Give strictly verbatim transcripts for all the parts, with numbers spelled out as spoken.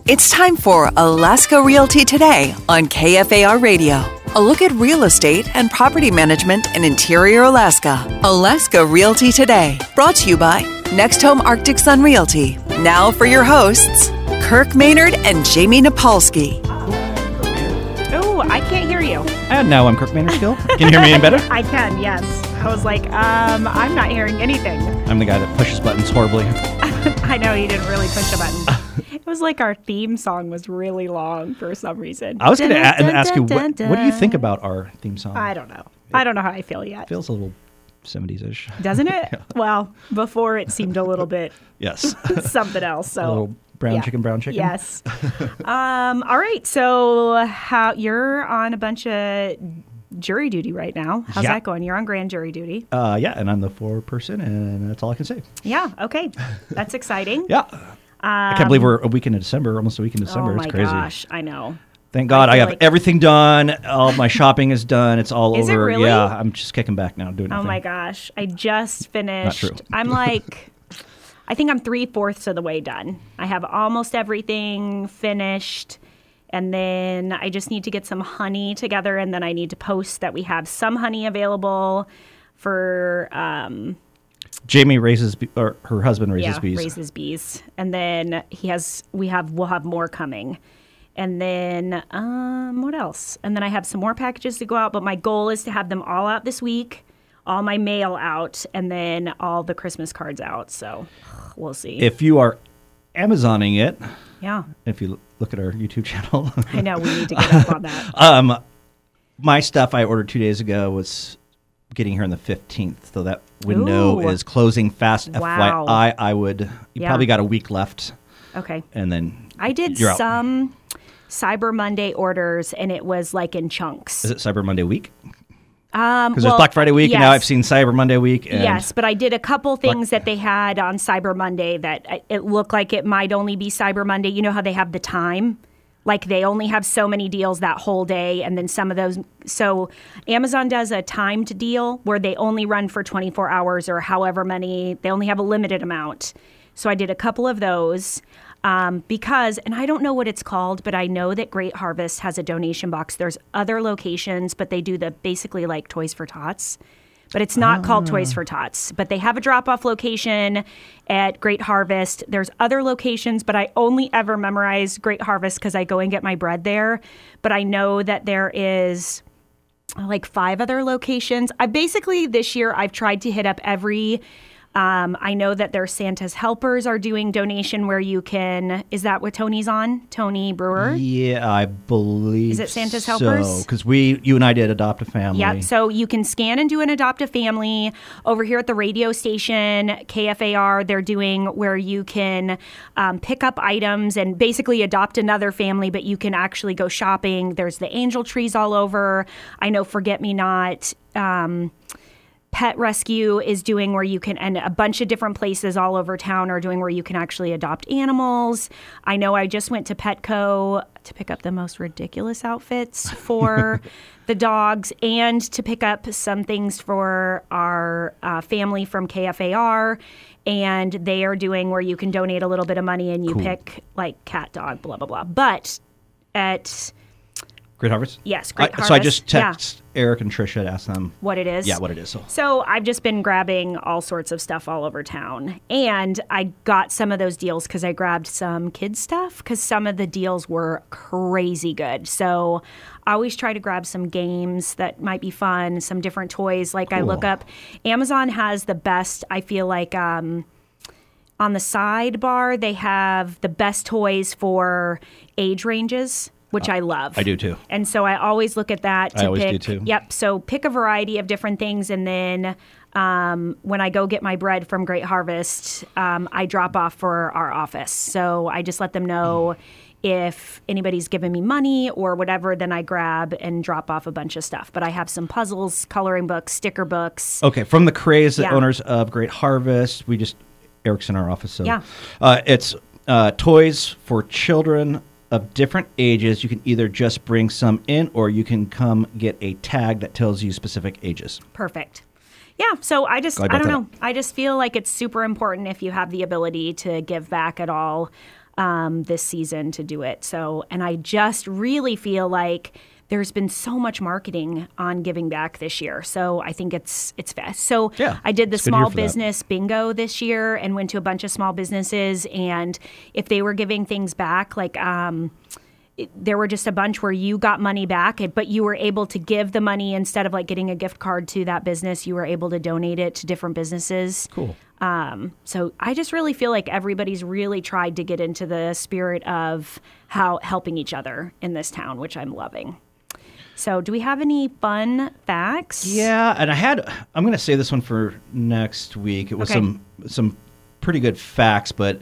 It's time for Alaska Realty Today on K F A R Radio. A look at real estate and property management in interior Alaska. Alaska Realty Today, brought to you by Next Home Arctic Sun Realty. Now for your hosts, Kirk Maynard and Jamie Napolsky. Oh, I can't hear you. And now I'm Kirk Maynard still. Can you hear me any better? I can, yes. I was like, um, I'm not hearing anything. I'm the guy that pushes buttons horribly. I know, you didn't really push a button. It was like our theme song was really long for some reason. I was going to a- Dun, ask you, dun, what, dun, what do you dun. think about our theme song? I don't know. I don't know how I feel yet. Feels a little seventies-ish. Doesn't it? Yeah. Well, before it seemed a little bit Yes. something else. So A little brown yeah. chicken, brown chicken. Yes. um, all right. So how you're on a bunch of jury duty right now. How's Yeah. that going? You're on grand jury duty. Uh, yeah, and I'm the foreperson, and that's all I can say. Yeah. Okay. That's exciting. Yeah. I can't believe we're a week into December, almost a week in December. Oh my it's crazy. gosh, I know. Thank God I, feel have like- everything done. All my shopping is done. It's all Is it over. really? Yeah, I'm just kicking back now, doing Oh nothing. my gosh, I just finished. true. I'm like, I think I'm three fourths of the way done. I have almost everything finished. And then I just need to get some honey together, and then I need to post that we have some honey available for um, Jamie raises, be- or her husband raises yeah, bees. raises bees, and then he has we have we'll have more coming, and then um, what else? And then I have some more packages to go out. But my goal is to have them all out this week, all my mail out, and then all the Christmas cards out. So we'll see. If you are Amazoning it, yeah, if you look at our YouTube channel, I know we need to get up on that. um, my stuff I ordered two days ago was getting here on the fifteenth, so that window Ooh. is closing fast. Wow. F Y I, I would. You Yeah. probably got a week left, Okay. and then I did you're out. some Cyber Monday orders, and it was like in chunks. Is it Cyber Monday week? Um, Because well, there's Black Friday week, and now yes. I've seen Cyber Monday week. And Yes, but I did a couple things that they had on Cyber Monday that I- it looked like it might only be Cyber Monday. You know how they have the time? Like they only have so many deals that whole day, and then some of those. So Amazon does a timed deal where they only run for twenty-four hours or however many. They only have a limited amount. So I did a couple of those. Um, because, and I don't know what it's called, but I know that Great Harvest has a donation box. There's other locations, but they do the basically like Toys for Tots. But it's not called Toys for Tots. But they have a drop-off location at Great Harvest. There's other locations, but I only ever memorize Great Harvest because I go and get my bread there. But I know that there is like five other locations. I basically, this year, I've tried to hit up every... Um, I know that their Santa's Helpers are doing donation where you can. Is that what Tony's on? Tony Brewer. Yeah, I believe. Is it Santa's so, Helpers? Because we, you and I did Adopt a Family. Yep. So you can scan and do an Adopt a Family. Over here at the radio station, K F A R, they're doing where you can um, pick up items and basically adopt another family, but you can actually go shopping. There's the angel trees all over. I know Forget Me Not. Um, Pet Rescue is doing where you can, and a bunch of different places all over town are doing where you can actually adopt animals. I know I just went to Petco to pick up the most ridiculous outfits for the dogs and to pick up some things for our uh, family from K F A R. And they are doing where you can donate a little bit of money and you Cool. pick like cat, dog, blah, blah, blah. But at, Great Harvest? yes, Great I- Harvest. So I just yeah, text Eric and Trisha to ask them. what it is. Yeah, what it is. So. So I've just been grabbing all sorts of stuff all over town. And I got some of those deals because I grabbed some kids stuff because some of the deals were crazy good. So I always try to grab some games that might be fun, some different toys. Like I look Cool. up, Amazon has the best, I feel like, um, on the sidebar, they have the best toys for age ranges, which I love. I do too. And so I always look at that to I always do pick. too. Yep. So pick a variety of different things, and then um, when I go get my bread from Great Harvest, um, I drop off for our office. So I just let them know if anybody's giving me money or whatever. Then I grab and drop off a bunch of stuff. But I have some puzzles, coloring books, sticker books. Okay, from the Craze, the Yeah. owners of Great Harvest, we just, Eric's in our office, so. Yeah. Uh, it's uh, toys for children of different ages. You can either just bring some in, or you can come get a tag that tells you specific ages. Perfect. Yeah, so I just, Glad I you don't brought know. I just feel like it's super important if you have the ability to give back at all. um, this season to do it. So, and I just really feel like there's been so much marketing on giving back this year. So I think it's it's fast. So Yeah, I did the it's a good year small for that. business bingo this year and went to a bunch of small businesses. And if they were giving things back, like um, it, there were just a bunch where you got money back, but you were able to give the money instead of like getting a gift card to that business. You were able to donate it to different businesses. Cool. Um, so I just really feel like everybody's really tried to get into the spirit of how helping each other in this town, which I'm loving. So do we have any fun facts? Yeah, and I had, I'm going to save this one for next week. It was Okay. some some pretty good facts, but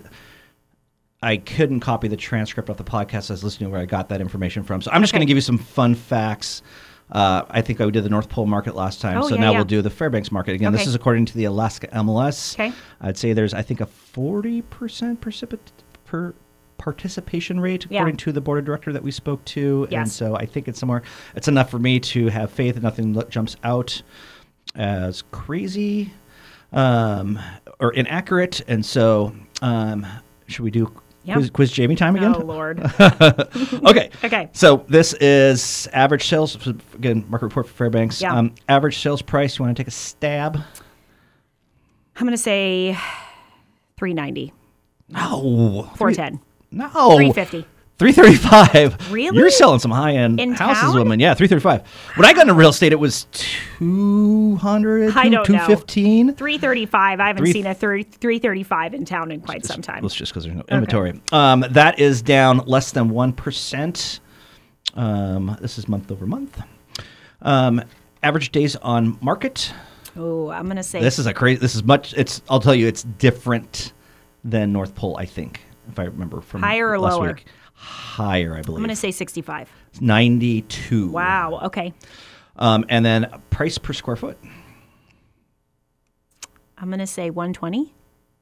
I couldn't copy the transcript of the podcast I was listening to where I got that information from. So I'm just Okay. going to give you some fun facts. Uh, I think I did the North Pole market last time, Oh, so yeah, now yeah. we'll do the Fairbanks market again. This Okay. is according to the Alaska M L S. Okay. I'd say there's, I think, a forty percent precipit per participation rate Yeah. according to the board of director that we spoke to. And Yes. so I think it's somewhere, it's enough for me to have faith that nothing lo- jumps out as crazy um, or inaccurate. And so um, should we do Yeah. quiz, quiz Jamie time again? Oh, Lord. Okay. Okay. So this is average sales, again, market report for Fairbanks. Yeah. Um, average sales price, you want to take a stab? I'm going to say three ninety, No. four ten, No. three fifty. three thirty-five. Really? You're selling some high-end In houses, town? woman. Yeah, three thirty-five. When I got into real estate, it was two hundred, I don't two know. fifteen. three thirty-five. I haven't Three- seen a thirty, three thirty-five in town in quite some time. Well, it's just because there's no inventory. Um, that is down less than one percent. Um, this is month over month. Um, average days on market. Oh, I'm going to say This is a crazy. This is much. It's. I'll tell you, it's different than North Pole. I think, if I remember from Higher or last lower? week. Higher, I believe. I'm going to say sixty-five. It's ninety-two. Wow. Okay. Um, and then price per square foot. I'm going to say one twenty.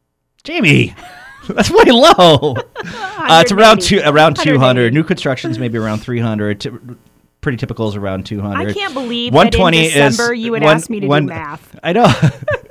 Jamie, that's way low. Uh, it's around two, around two hundred. one hundred eighty. New construction's maybe around three hundred. T- pretty typical is around two hundred. I can't believe one that in twenty December is you would one- ask me to one- do math. I know.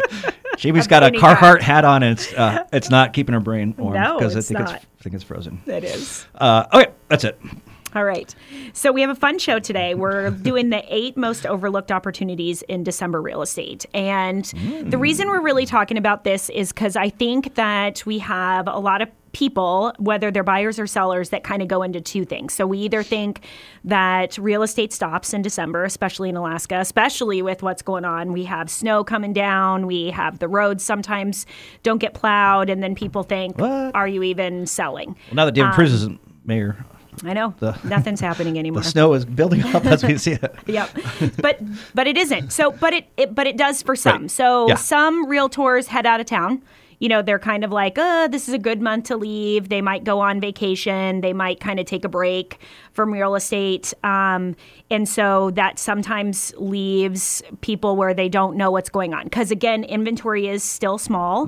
Jamie's got a kidding, guys. Carhartt hat on, and it's uh, it's not keeping her brain warm No, because I it's think not. it's I think it's frozen. It is. Uh, okay, that's it. All right. So we have a fun show today. We're doing the eight most overlooked opportunities in December real estate. And the reason we're really talking about this is because I think that we have a lot of people, whether they're buyers or sellers, that kind of go into two things. So we either think that real estate stops in December, especially in Alaska, especially with what's going on. We have snow coming down. We have the roads sometimes don't get plowed. And then people think, What? are you even selling? Well, now that David Cruz isn't mayor, I know. The- Nothing's happening anymore. the snow is building up as we see it. Yep. But but it isn't. So but it, it but it does for some. Right. So Yeah. some realtors head out of town. You know, they're kind of like, uh, this is a good month to leave. They might go on vacation. They might kind of take a break from real estate. Um, and so that sometimes leaves people where they don't know what's going on. Because again, inventory is still small,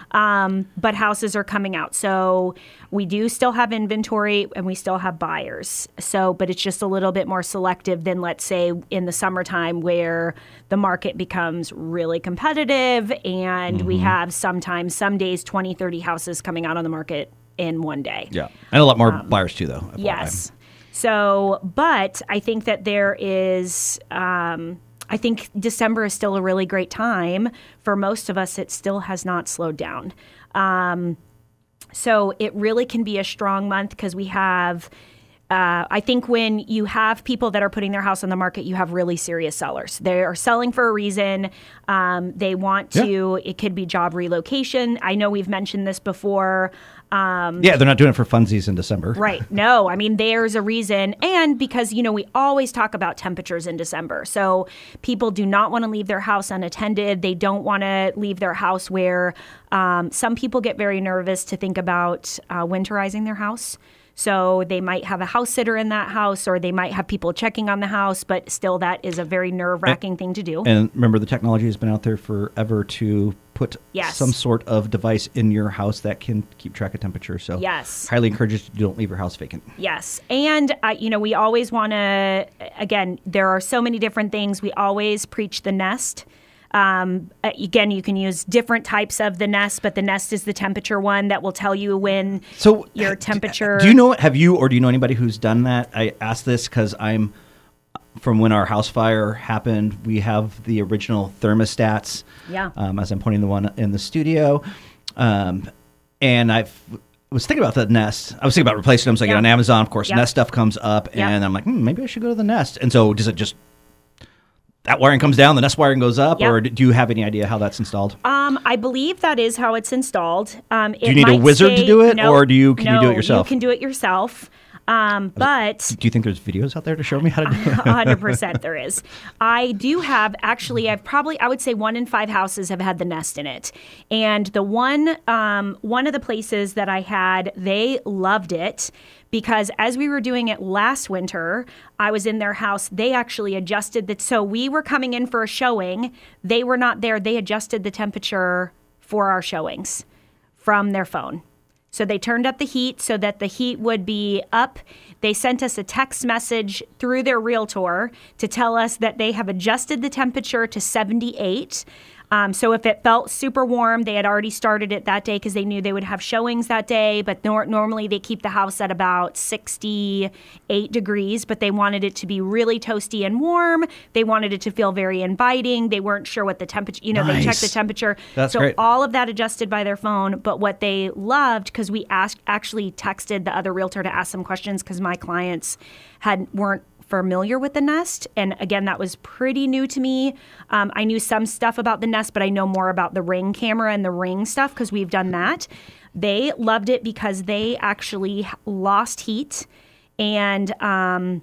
um, but houses are coming out. So we do still have inventory and we still have buyers. So, but it's just a little bit more selective than, let's say, in the summertime where the market becomes really competitive and we have sometimes, some days, twenty, thirty houses coming out on the market in one day. Yeah, and a lot more buyers too, though. F Y I. Yes. So, but I think that there is, um, I think December is still a really great time. For most of us, it still has not slowed down. Um, so it really can be a strong month because we have, uh, I think when you have people that are putting their house on the market, you have really serious sellers. They are selling for a reason. Um, they want to, it could be job relocation. I know we've mentioned this before. Um, Yeah, they're not doing it for funsies in December. Right. No, I mean, there's a reason. And because, you know, we always talk about temperatures in December. So people do not want to leave their house unattended. They don't want to leave their house where um, some people get very nervous to think about uh, winterizing their house. So they might have a house sitter in that house, or they might have people checking on the house, but still that is a very nerve-wracking thing to do. And remember, the technology has been out there forever to put Yes. some sort of device in your house that can keep track of temperature. So Yes. highly encourage you to don't leave your house vacant. Yes. And, uh, you know, we always want to, again, there are so many different things. We always preach the nest. Um, again, you can use different types of the Nest, but the Nest is the temperature one that will tell you when so your temperature. Do you know, have you, or do you know anybody who's done that? I asked this because I'm, from when our house fire happened, we have the original thermostats. Yeah. Um, as I'm pointing the one in the studio. Um, and I was thinking about the Nest. I was thinking about replacing them. So I Yeah. get on Amazon, of course, Yep. Nest stuff comes up. Yep. And I'm like, hmm, maybe I should go to the Nest. And so does it just, that wiring comes down, the Nest wiring goes up? Yep. Or do you have any idea how that's installed? Um, I believe that is how it's installed. Um, do you need a wizard to do it? No, or do you can no, you do it yourself? You can do it yourself. Um, but Do you think there's videos out there to show me how to do it? one hundred percent there is. I do have, actually, I've probably, I would say one in five houses have had the Nest in it. And the one, um, one of the places that I had, they loved it because as we were doing it last winter, I was in their house. They actually adjusted the, so we were coming in for a showing. They were not there. They adjusted the temperature for our showings from their phone. So they turned up the heat so that the heat would be up. They sent us a text message through their realtor to tell us that they have adjusted the temperature to seventy-eight. Um, so if it felt super warm, they had already started it that day because they knew they would have showings that day. But nor- normally they keep the house at about sixty-eight degrees, but they wanted it to be really toasty and warm. They wanted it to feel very inviting. They weren't sure what the temperature, you know, they checked the Nice. temperature. That's so great. all of that adjusted by their phone. But what they loved, because we asked, actually texted the other realtor to ask some questions because my clients had weren't familiar with the Nest. And again, that was pretty new to me. Um, I knew some stuff about the Nest, but I know more about the Ring camera and the Ring stuff because we've done that. They loved it because they actually lost heat and um,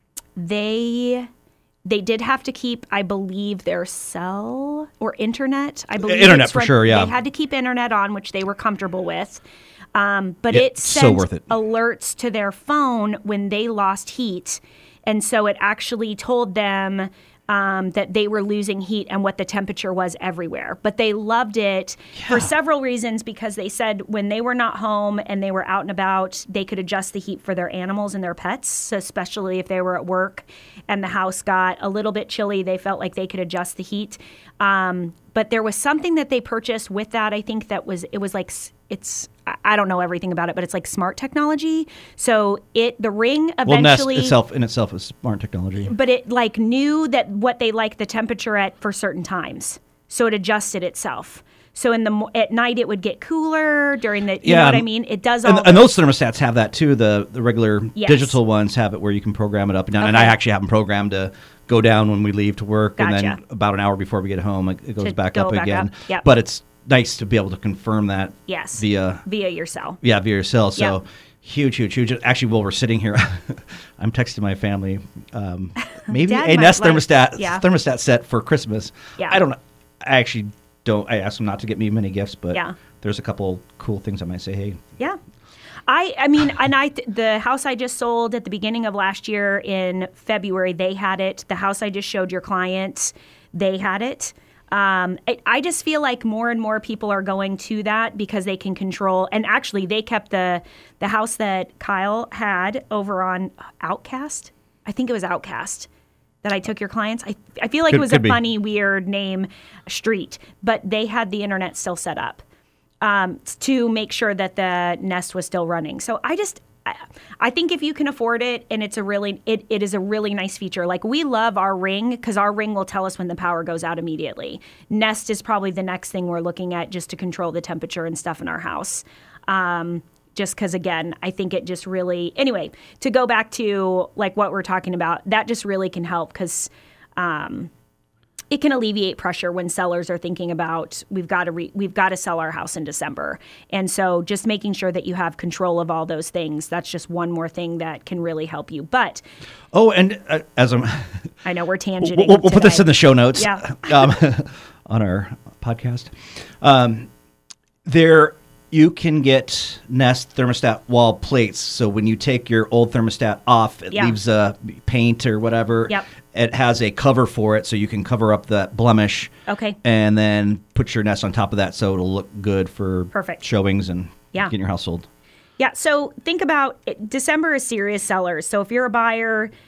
they... They did have to keep, I believe, their cell or internet. I believe Internet it's for run- sure, yeah. They had to keep internet on, which they were comfortable with. Um, but Yeah, it so sent worth it. alerts to their phone when they lost heat. And so it actually told them um, that they were losing heat and what the temperature was everywhere. But they loved it for several reasons because they said when they were not home and they were out and about, they could adjust the heat for their animals and their pets, so especially if they were at work and the house got a little bit chilly, they felt like they could adjust the heat. Um, but there was something that they purchased with that, I think that was, it was like, s- it's, I- I don't know everything about it, but it's like smart technology. So it, the Ring Well, Nest eventually, itself in itself is smart technology. but it like knew that what they like the temperature at for certain times. So it adjusted itself. So in the mo- at night it would get cooler during the, you Yeah, know what I and- mean? It does all And, and those thermostats have that too. The the regular Yes. digital ones have it where you can program it up and down. And I Okay. actually have them programmed to go down when we leave to work, and then Gotcha. about an hour before we get home, it, it goes To back go up back again. up. Yep. But it's nice to be able to confirm that yes, via via your cell. yeah via your cell. So Yeah. huge, huge, huge. Actually, while we're sitting here, I'm texting my family. Um, maybe Dad a might Nest like- thermostat yeah. thermostat set for Christmas. Yeah. I don't know. I actually don't. I asked them not to get me many gifts, but Yeah. there's a couple cool things I might say. Hey, Yeah. I, I mean, and I, the house I just sold at the beginning of last year in February, they had it. The house I just showed your clients, they had it. Um, I, I just feel like more and more people are going to that because they can control. And actually, they kept the the house that Kyle had over on Outcast. I think it was Outcast that I took your clients. I I feel like Could- it was could a be. funny, weird name street, but they had the internet still set up um, to make sure that the Nest was still running. So I just, I, I think if you can afford it, and it's a really, it, it is a really nice feature. Like we love our Ring because our Ring will tell us when the power goes out immediately. Nest is probably the next thing we're looking at just to control the temperature and stuff in our house. Um, just because, again, I think it just really, anyway, to go back to like what we're talking about, that just really can help because um, it can alleviate pressure when sellers are thinking about we've got to re- we've got to sell our house in December. And so just making sure that you have control of all those things, that's just one more thing that can really help you. But oh, and uh, as I'm, I know we're tangenting. we'll, we'll put this today. in the show notes. Yeah. um, on our podcast. Um, there, you can get Nest thermostat wall plates. So when you take your old thermostat off, it Yeah. leaves a paint or whatever. Yep. It has a cover for it, so you can cover up that blemish. Okay. And then put your Nest on top of that, so it'll look good for Perfect. showings and Yeah. getting your house sold. Yeah, so think about it. December is serious sellers. So if you're a buyer,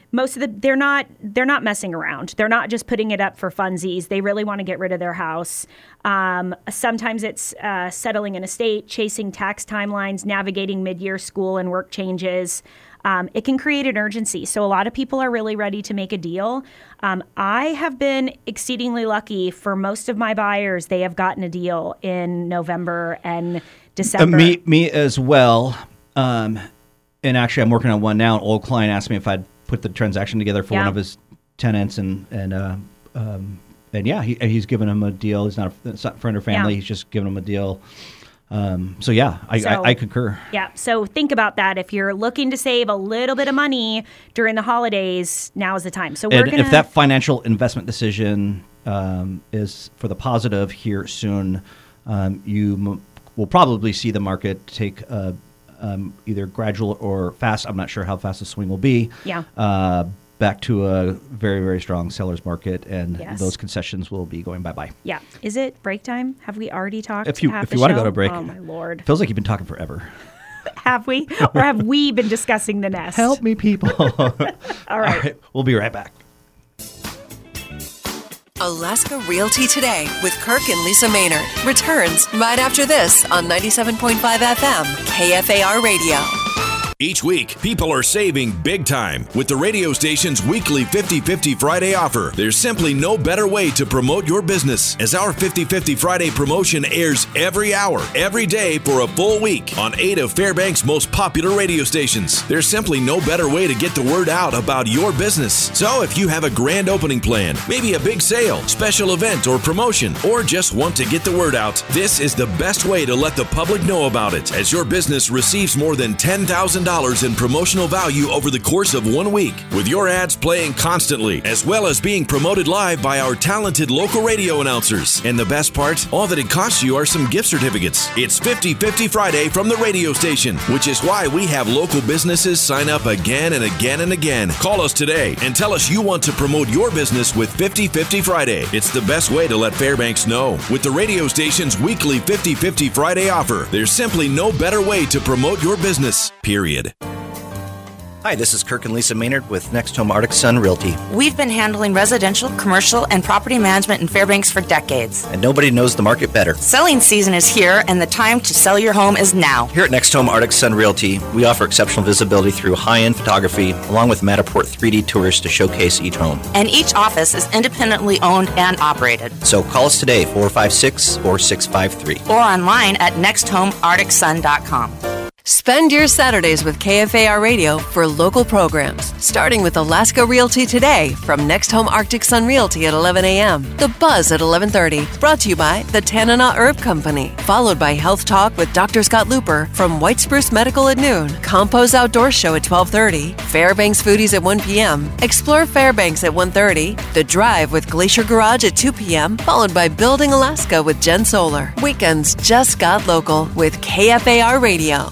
most of the they're not they're not messing around. They're not just putting it up for funsies. They really want to get rid of their house. Um, sometimes it's uh, settling an estate, chasing tax timelines, navigating mid-year school and work changes. Um, it can create an urgency. So a lot of people are really ready to make a deal. Um, I have been exceedingly lucky. For most of my buyers, they have gotten a deal in November and December. Uh, me, me as well. Um, and actually, I'm working on one now. An old client asked me if I'd put the transaction together for yeah. one of his tenants, and and uh, um, and yeah, he, he's given him a deal. He's not a, it's not friend or family. Yeah. He's just given him a deal. Um, so yeah, I, so, I, I concur. Yeah. So think about that. If you're looking to save a little bit of money during the holidays, now is the time. So we're And gonna. if that financial investment decision um, is for the positive here soon, um, you m- will probably see the market take a, um, either gradual or fast. I'm not sure how fast the swing will be. Yeah. Uh, back to a very, very strong seller's market, and Yes. those concessions will be going bye-bye. Yeah. Is it break time? Have we already talked? If you half if the you want to show? go to break, Oh my lord. feels like you've been talking forever. Have we, or have we been discussing the nest? Help me, people. All right. All right. We'll be right back. Alaska Realty Today with Kirk and Lisa Maynard returns right after this on ninety-seven point five F M K F A R Radio. Each week, people are saving big time with the radio station's weekly fifty fifty Friday offer. There's simply no better way to promote your business, as our fifty fifty Friday promotion airs every hour, every day for a full week on eight of Fairbanks' most popular radio stations. There's simply no better way to get the word out about your business. So if you have a grand opening plan, maybe a big sale, special event, or promotion, or just want to get the word out, this is the best way to let the public know about it, as your business receives more than ten thousand dollars in promotional value over the course of one week, with your ads playing constantly, as well as being promoted live by our talented local radio announcers. And the best part, all that it costs you are some gift certificates. It's fifty fifty Friday from the radio station, which is why we have local businesses sign up again and again and again. Call us today and tell us you want to promote your business with fifty fifty Friday. It's the best way to let Fairbanks know. With the radio station's weekly fifty fifty Friday offer, there's simply no better way to promote your business, period. Hi, this is Kirk and Lisa Maynard with Next Home Arctic Sun Realty. We've been handling residential, commercial, and property management in Fairbanks for decades. And nobody knows the market better. Selling season is here, and the time to sell your home is now. Here at Next Home Arctic Sun Realty, we offer exceptional visibility through high-end photography, along with Matterport three D tours to showcase each home. And each office is independently owned and operated. So call us today, four five six, four six five three. Or online at next home arctic sun dot com. Spend your Saturdays with K F A R Radio for local programs, starting with Alaska Realty Today from Next Home Arctic Sun Realty at eleven a.m., The Buzz at eleven thirty, brought to you by the Tanana Herb Company, followed by Health Talk with Doctor Scott Looper from White Spruce Medical at noon, Compo's Outdoor Show at twelve thirty, Fairbanks Foodies at one p.m., Explore Fairbanks at one thirty, The Drive with Glacier Garage at two p.m., followed by Building Alaska with Jen Solar. Weekends just got local with K F A R Radio.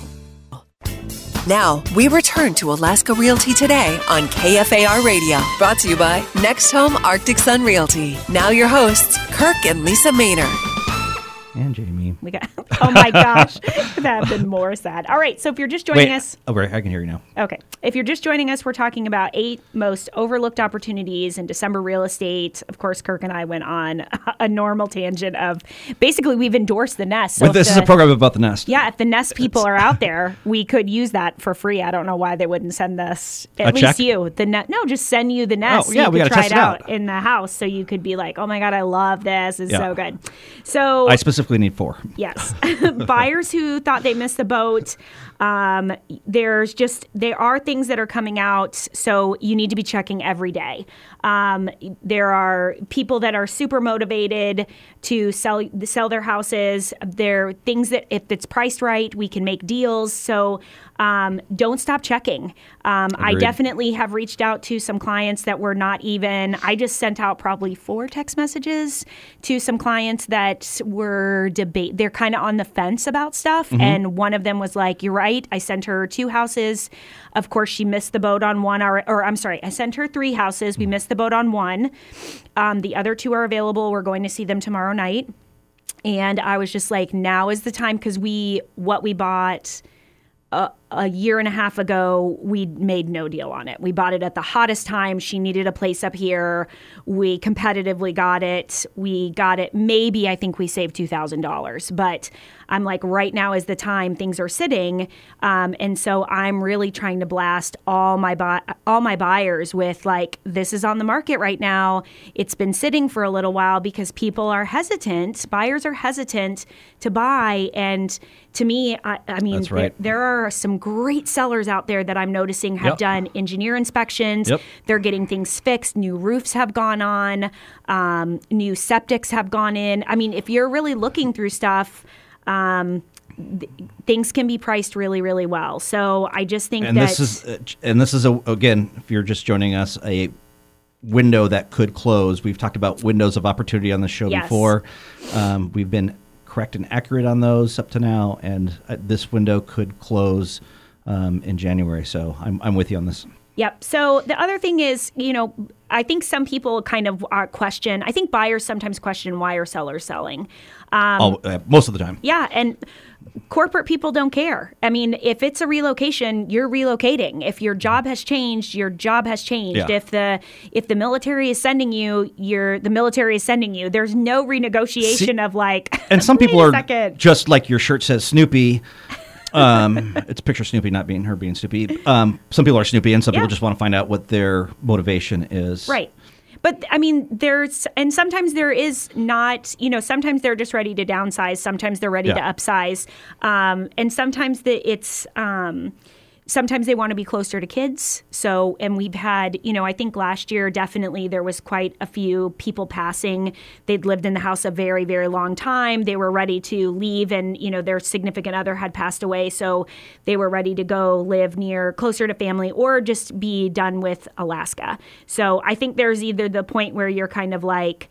Now, we return to Alaska Realty Today on K F A R Radio. Brought to you by Next Home Arctic Sun Realty. Now your hosts, Kirk and Lisa Maynard. And Jamie. We got. Oh my gosh, that have been more sad. All right, so if you're just joining Wait, us, oh, right, I can hear you now. okay. If you're just joining us, we're talking about eight most overlooked opportunities in December real estate. Of course, Kirk and I went on a normal tangent of basically we've endorsed the Nest. So But if this the, is a program about the Nest. Yeah, if the Nest people are out there, we could use that for free. I don't know why they wouldn't send us at A least check? you the net. No, just send you the Nest. Oh, so yeah, you we could gotta try test it it out out. in the house, so you could be like, "Oh my god, I love this. It's Yeah. so good." So I specifically need four. yes, buyers who thought they missed the boat. Um, there's just there are things that are coming out, so you need to be checking every day. Um, there are people that are super motivated to sell sell their houses. There are things that if it's priced right, we can make deals. So um, don't stop checking. Um, I Agreed. definitely have reached out to some clients that were not even. I just sent out probably four text messages to some clients that were debate. They're kind of on the fence about stuff, Mm-hmm. and one of them was like, "You're right. I sent her two houses. Of course, she missed the boat on one. Or, or I'm sorry, I sent her three houses. We missed the boat on one. Um, the other two are available. We're going to see them tomorrow night." And I was just like, now is the time, because we what we bought. Uh, a year and a half ago, we made no deal on it. We bought it at the hottest time. She needed a place up here. We competitively got it. We got it. Maybe I think we saved two thousand dollars. But I'm like, right now is the time things are sitting. Um, and so I'm really trying to blast all my bu- all my buyers with like, this is on the market right now. It's been sitting for a little while because people are hesitant. Buyers are hesitant to buy. And to me, I, I mean, That's right. there, there are some great sellers out there that I'm noticing have Yep. done engineer inspections. Yep. They're getting things fixed. New roofs have gone on. Um, new septics have gone in. I mean, if you're really looking through stuff, um, th- things can be priced really, really well. So I just think And that this is uh, and this is a, again, if you're just joining us, a window that could close. We've talked about windows of opportunity on the show Yes. before. Um, we've been correct and accurate on those up to now, and uh, this window could close um, in January. So I'm I'm with you on this. Yep. So the other thing is, you know, I think some people kind of are question, I think buyers sometimes question why are sellers selling. Um, oh, uh, most of the time. Yeah, and corporate people don't care. I mean, if it's a relocation, you're relocating. If your job has changed, your job has changed. Yeah. If the if the military is sending you, you're the military is sending you. There's no renegotiation See- of like. And some people wait a are second. just like your shirt says Snoopy. Um, it's a picture of Snoopy, not being her being Snoopy. Um, some people are Snoopy, and some Yeah. people just want to find out what their motivation is. Right. But I mean, there's, and sometimes there is not, you know, sometimes they're just ready to downsize. Sometimes they're ready Yeah. to upsize. Um, and sometimes the, it's, um, sometimes they want to be closer to kids. So, and we've had, you know, I think last year definitely there was quite a few people passing. They'd lived in the house a very, very long time. They were ready to leave, and, you know, their significant other had passed away. So they were ready to go live near, closer to family, or just be done with Alaska. So I think there's either the point where you're kind of like,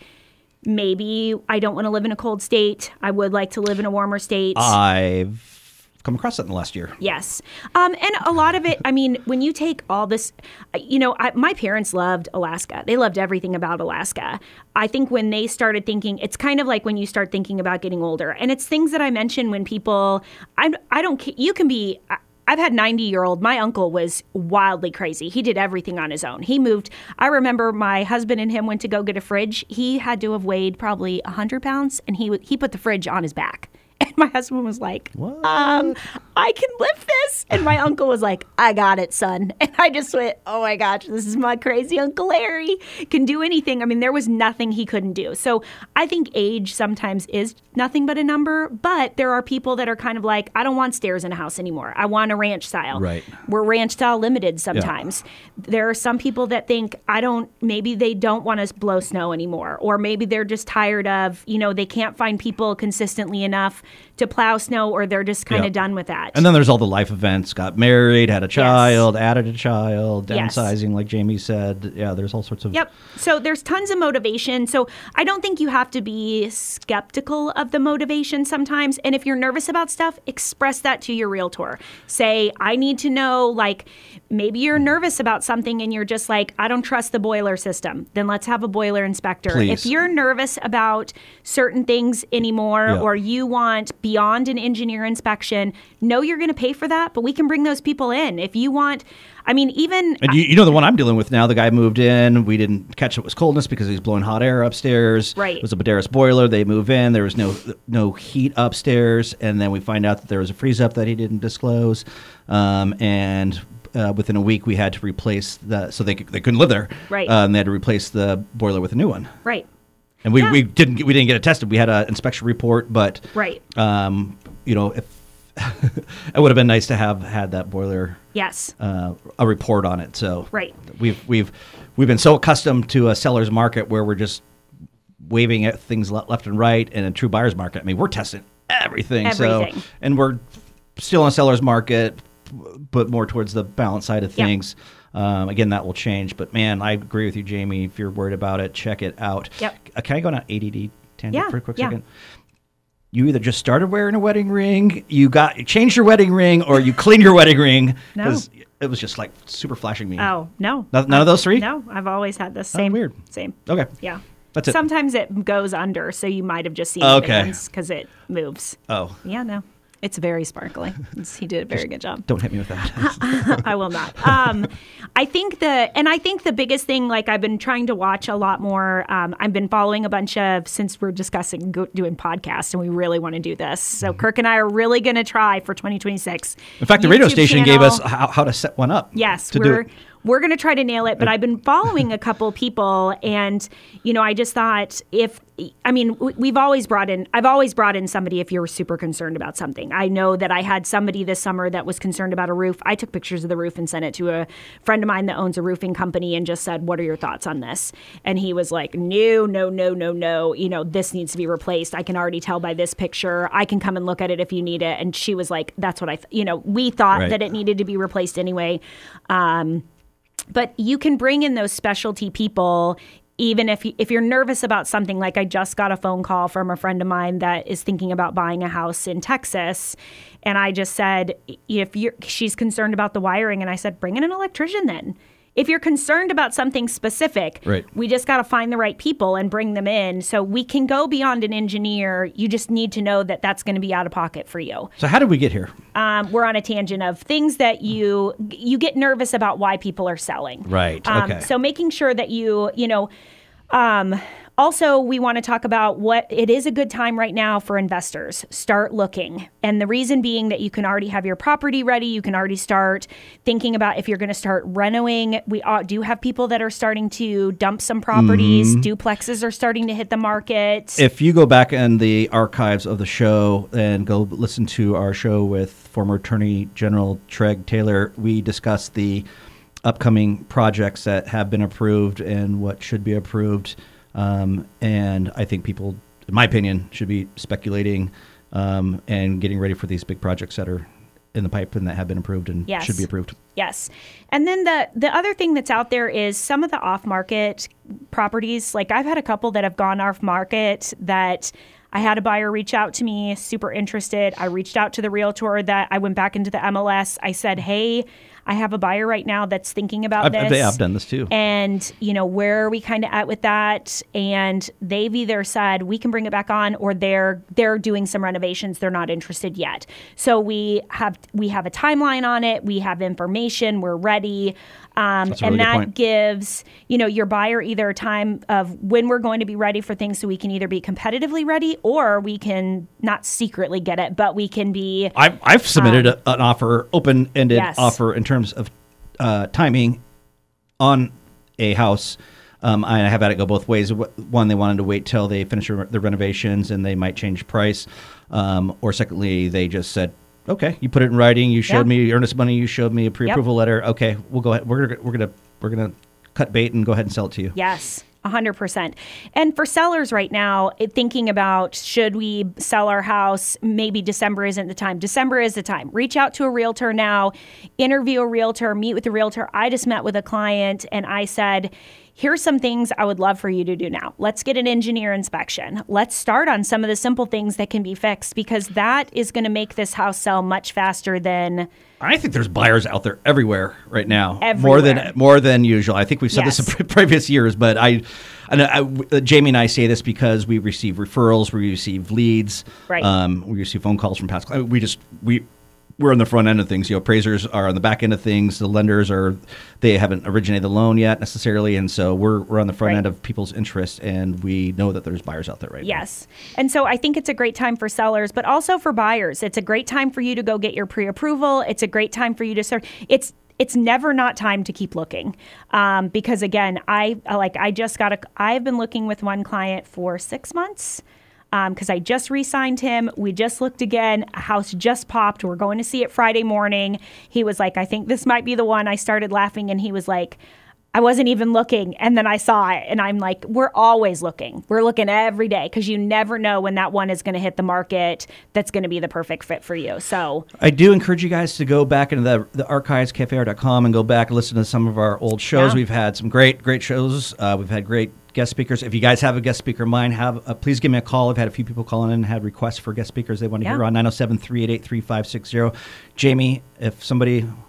maybe I don't want to live in a cold state. I would like to live in a warmer state. I've come across that in the last year. Yes. Um, and a lot of it, I mean, when you take all this, you know, I, my parents loved Alaska. They loved everything about Alaska. I think when they started thinking, it's kind of like when you start thinking about getting older. And it's things that I mention when people, I, I don't, ca- you can be, I've had ninety-year-old, my uncle was wildly crazy. He did everything on his own. He moved, I remember my husband and him went to go get a fridge. He had to have weighed probably one hundred pounds, and he he put the fridge on his back. And my husband was like, What? um, I can lift this. And my uncle was like, I got it, son. And I just went, oh my gosh, this is my crazy Uncle Larry. Can do anything. I mean, there was nothing he couldn't do. So I think age sometimes is nothing but a number. But there are people that are kind of like, I don't want stairs in a house anymore. I want a ranch style. Right. We're ranch style limited sometimes. There are some people that think, I don't, maybe they don't want to blow snow anymore. Or maybe they're just tired of, you know, they can't find people consistently enough to plow snow, or they're just kind of Yeah. done with that. And then there's all the life events. Got married, had a child, added a child, Yes. downsizing, like Jamie said. Yeah, there's all sorts of. Yep. So there's tons of motivation. So I don't think you have to be skeptical of the motivation sometimes. And if you're nervous about stuff, express that to your realtor. Say, I need to know, like, maybe you're nervous about something and you're just like, I don't trust the boiler system. Then let's have a boiler inspector. Please. If you're nervous about certain things anymore, Yeah. or you want beyond an engineer inspection, know you're going to pay for that, but we can bring those people in. If you want, I mean, even And you, you know the one I'm dealing with now, the guy moved in. We didn't catch it was coldness because he was blowing hot air upstairs. Right. It was a Baderas boiler. They move in. There was no no heat upstairs. And then we find out that there was a freeze up that he didn't disclose. Um, and uh, within a week, we had to replace the, so they, could- they couldn't live there. Right. Um, they had to replace the boiler with a new one. right. And we, Yeah. we didn't get, we didn't get it tested. We had an inspection report, but Right. um, you know, if it would have been nice to have had that boiler Yes. uh, a report on it. So Right. we've we've we've been so accustomed to a seller's market where we're just waving at things le- left and right, and a true buyer's market, I mean, we're testing everything. Everything. So and we're still in a seller's market, but more towards the balance side of Yeah. things. Um, again, that will change. But man, I agree with you, Jamie. If you're worried about it, check it out. Yep. Uh, can I go on an A D D tangent Yeah, for a quick yeah. second? You either just started wearing a wedding ring, you got you changed your wedding ring, or you cleaned your wedding ring No. because it was just like super flashing me. Oh, no. None- none of those three? No, I've always had the same. weird. Same. Okay. Yeah. That's it. Sometimes it goes under, so you might have just seen Okay. it once because it moves. Oh, Yeah, no. It's very sparkly. It's, he did a very Just good job. Don't hit me with that. I will not. Um, I think the, and I think the biggest thing, like I've been trying to watch a lot more. Um, I've been following a bunch of, since we're discussing go, doing podcasts and we really want to do this. So mm-hmm. Kirk and I are really going to try for twenty twenty-six. In fact, the YouTube radio station channel. gave us how, how to set one up. Yes, to we're do it. we're going to try to nail it. But I've been following a couple people, and you know, I just thought if I mean, we've always brought in. I've always brought in somebody if you're super concerned about something. I know that I had somebody this summer that was concerned about a roof. I took pictures of the roof and sent it to a friend of mine that owns a roofing company and just said, "What are your thoughts on this?" And he was like, "No, no, no, no, no. You know, this needs to be replaced. I can already tell by this picture. I can come and look at it if you need it." And she was like, "That's what I, th-. you know, we thought Right. that it needed to be replaced anyway." Um, but you can bring in those specialty people. Even if, you, if you're nervous about something, like I just got a phone call from a friend of mine that is thinking about buying a house in Texas. And I just said, if you're, she's concerned about the wiring. And I said, bring in an electrician then. If you're concerned about something specific, right. we just got to find the right people and bring them in. So we can go beyond an engineer. You just need to know that that's going to be out of pocket for you. So how did we get here? Um, we're on a tangent of things that you you get nervous about why people are selling. Right. Um, okay. So making sure that you, you know, um, also, we want to talk about what it is a good time right now for investors. Start looking. And the reason being that you can already have your property ready. You can already start thinking about if you're going to start renovating. We do have people that are starting to dump some properties. Mm-hmm. Duplexes are starting to hit the market. If you go back in the archives of the show and go listen to our show with former Attorney General Treg Taylor, we discussed the upcoming projects that have been approved and what should be approved. Um, and I think people, in my opinion, should be speculating um, and getting ready for these big projects that are in the pipe and that have been approved and yes. should be approved. Yes. And then the, the other thing that's out there is some of the off-market properties. Like I've had a couple that have gone off-market that I had a buyer reach out to me, super interested. I reached out to the realtor that I went back into the M L S. I said, hey, I have a buyer right now that's thinking about I've, this. Yeah, I've done this too. And, you know, where are we kind of at with that? And they've either said we can bring it back on, or they're they're doing some renovations. They're not interested yet. So we have we have a timeline on it. We have information. We're ready. Um, That's a and really good that point. gives, you know, your buyer either a time of when we're going to be ready for things, so we can either be competitively ready or we can not secretly get it, but we can be. I've, I've submitted um, a, an offer, open-ended yes. offer in terms of uh, timing on a house. Um, I have had it go both ways. One, they wanted to wait till they finish the renovations and they might change price. Um, or secondly, they just said, okay, you put it in writing. You showed Yeah. me earnest money. You showed me a pre-approval Yep. letter. Okay, we'll go ahead. We're gonna, we're gonna we're gonna cut bait and go ahead and sell it to you. Yes, one hundred percent. And for sellers right now, it- thinking about should we sell our house, maybe December isn't the time. December is the time. Reach out to a realtor now, interview a realtor, meet with a realtor. I just met with a client and I said, here's some things I would love for you to do now. Let's get an engineer inspection. Let's start on some of the simple things that can be fixed, because that is going to make this house sell much faster than... I think there's buyers out there everywhere right now, Everywhere. more than more than usual. I think we've said Yes. this in previous years, but I, I, know, I, Jamie and I say this because we receive referrals, we receive leads, Right. um, we receive phone calls from past clients. We just we we're on the front end of things. You know, appraisers are on the back end of things. The lenders are they haven't originated the loan yet necessarily, and so we're we're on the front Right. end of people's interest, and we know that there's buyers out there right now. Yes. And so I think it's a great time for sellers, but also for buyers. It's a great time for you to go get your pre-approval. It's a great time for you to start. It's it's never not time to keep looking. Um, because again, I like I just got a I've been looking with one client for six months. Because um, I just re-signed him. We just looked again. A house just popped. We're going to see it Friday morning. He was like, I think this might be the one. I started laughing, and he was like, I wasn't even looking. And then I saw it, and I'm like, we're always looking. We're looking every day, because you never know when that one is going to hit the market that's going to be the perfect fit for you. So I do encourage you guys to go back into the, the archives, K F A R dot com, and go back and listen to some of our old shows. Yeah. We've had some great, great shows. Uh, we've had great guest speakers. If you guys have a guest speaker in mind, have uh, please give me a call. I've had a few people calling in and had requests for guest speakers they want to Yeah. hear on nine oh seven, three eight eight, three five six zero. Jamie, if somebody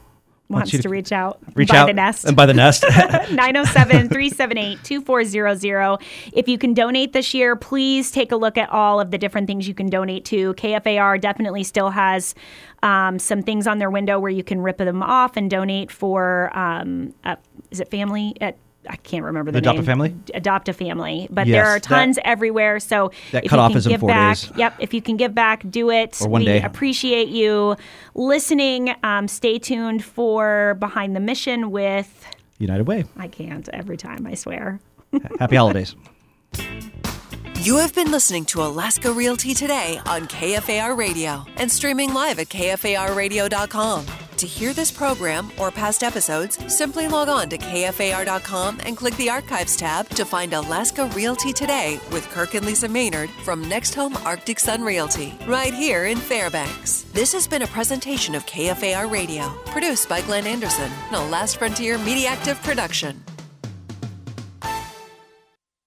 wants you to reach out, reach by out the nest. and by the nest. nine oh seven, three seven eight, two four zero zero. If you can donate this year, please take a look at all of the different things you can donate to. K F A R definitely still has um, some things on their window where you can rip them off and donate for, um, uh, is it family? At, I can't remember the Adopt name. a Family? Adopt a Family. But Yes, there are that- tons everywhere. So that if cutoff you can is in give four back, days. yep, if you can give back, do it. Or one we day. appreciate you listening. Um, stay tuned for Behind the Mission with, United Way. I can't every time, I swear. Happy holidays. You have been listening to Alaska Realty Today on K F A R Radio and streaming live at K F A R radio dot com. To hear this program or past episodes, simply log on to K F A R dot com and click the Archives tab to find Alaska Realty Today with Kirk and Lisa Maynard from Next Home Arctic Sun Realty, right here in Fairbanks. This has been a presentation of K F A R Radio, produced by Glenn Anderson, a Last Frontier Mediactive production.